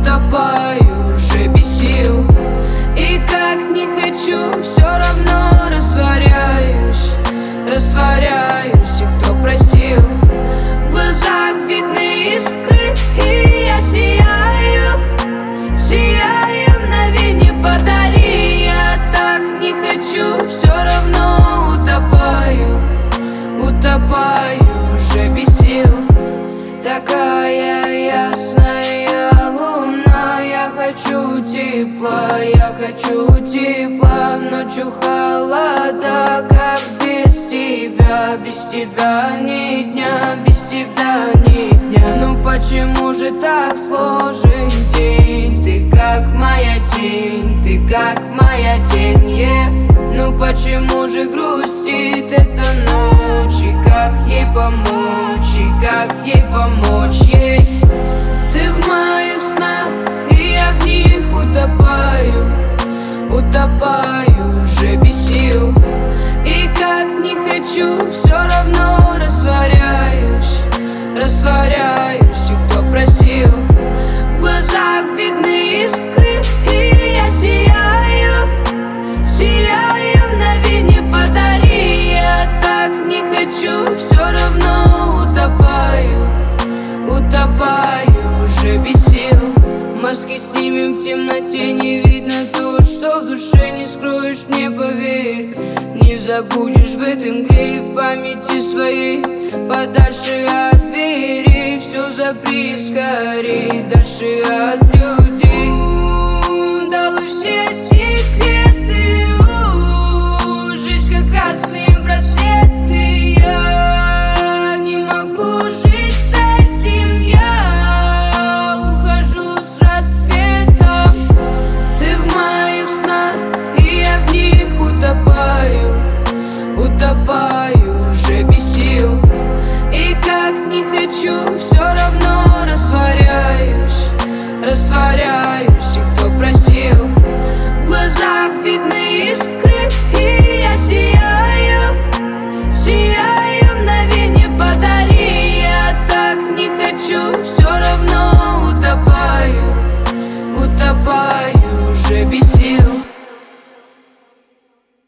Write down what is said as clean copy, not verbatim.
утопаю уже без сил. И как не хочу, все равно растворяюсь, растворяюсь. И кто просил, в глазах видны искры, и я сияю, сияю, мгновенье подари. Я так не хочу, все равно утопаю, утопаю уже без сил. Такая ясная луна, я хочу тепла, я хочу тепла. Ночью холода, как без тебя, без тебя ни дня, без тебя ни дня. Ну почему же так сложен день? Ты как моя тень, ты как моя тень, Ну почему же грустит эта ночь? И как ей помочь, и как ей помочь ей? Ты в моих снах, и я в них утопаю, утопаю уже без сил. И как не хочу, все равно растворяюсь, растворяюсь. И кто просил, в глазах видны искры, и я сияю, сияю, мгновенье подари. Я так не хочу, все равно утопаю, утопаю уже без сил. Маски снимем, в темноте не видно то, что в душе не скроешь, мне поверь. Не забудешь в этой мгле и в памяти своей, подальше от двери. Все запри скорей, дальше от людей. Долой все секреты, жизнь как красные браслеты. Я не могу жить с этим, я ухожу с рассветом. Ты в моих снах, и я в них утопаю, утопаю уже без сил. И как не хочу, все равно растворяюсь, растворяюсь. И кто просил, в глазах видны искры,